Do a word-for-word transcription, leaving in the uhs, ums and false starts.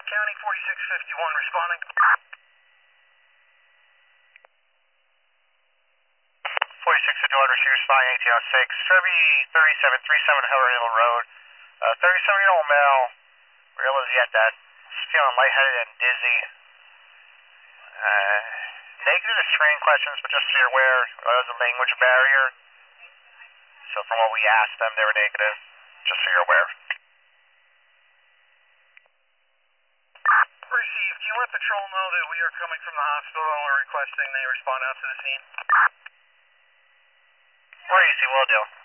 County forty-six fifty-one responding. forty-six fifty-one, receiver responding eighteen oh six, Chevy thirty-seven thirty-seven Hell Hill Road. Uh, thirty-seven year old male, realized yet that he's feeling lightheaded and dizzy. Uh, negative to screening questions, but just so you're aware, there was a language barrier. So from what we asked them, they were negative, just so you're aware. Received. Can you let patrol know that we are coming from the hospital and we're requesting they respond out to the scene? Where is he? Will do.